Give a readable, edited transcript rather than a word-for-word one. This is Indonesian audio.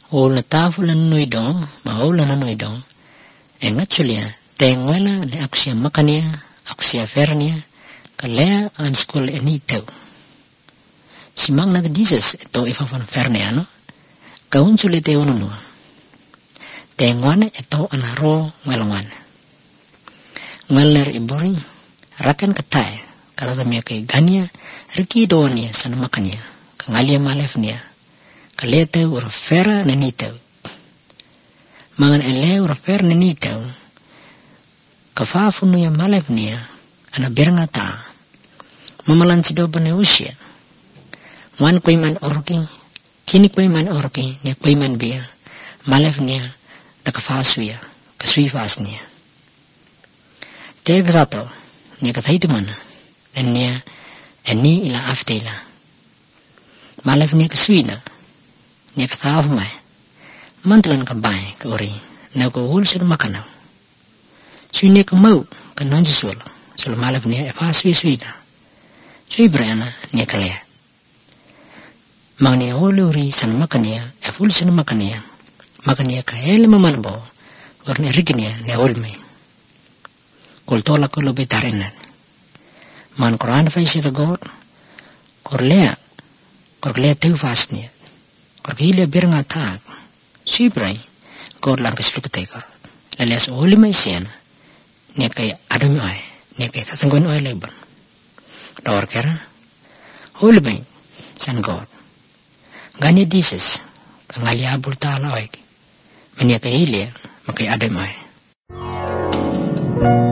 Ola tafulan nuidong, maula na nuidong. Actually, tengwela le aksia makania, aksia fernia, kalea an skol enitau. Simang na Jesus ito ifafan fernia no, kaun sulit e ununua. Tengwana ito anaro ngelongan. Ngeler iburi, rakan katai, kata tamia kay gania, riki doania sana makania, kangalia malefnia, kalete ura fera nanitau. Mangan ele ura fera nanitau, kafafunu ya malefnia, ana berngata, mamalan sidoba ne usia. Wan kuiman orking, kini kuiman orking, ni kuiman bia, malefnia, da kafasuya, kasuifasnia. Tebe tato, ni kathai mana, dan nia, eni ila aftela. Malefnia kasuina, ni kathafu mai, mantalan kabai ka ori, na ko ulsir makanaw. Suini ka mau, ka nanjisulo, sula malefnia efasuya. Sui brana, ni kalea. Mangnia uri san makania, efulsin makania, makania ka elma manbo, orne rikinia ne olme. Kultola ko lobe tarenan. Man Quran faisi the God, korlea teu fasnia, korgile birnga tag, sibrai, God lang keslukateka, lalias olme siena, ne kay adam ay, ne kay tatanggon ay leban. Dawar kera, olme san God. Gani dises, kangali abul ta'ala oik. Mania kay ilia, makay adem ay.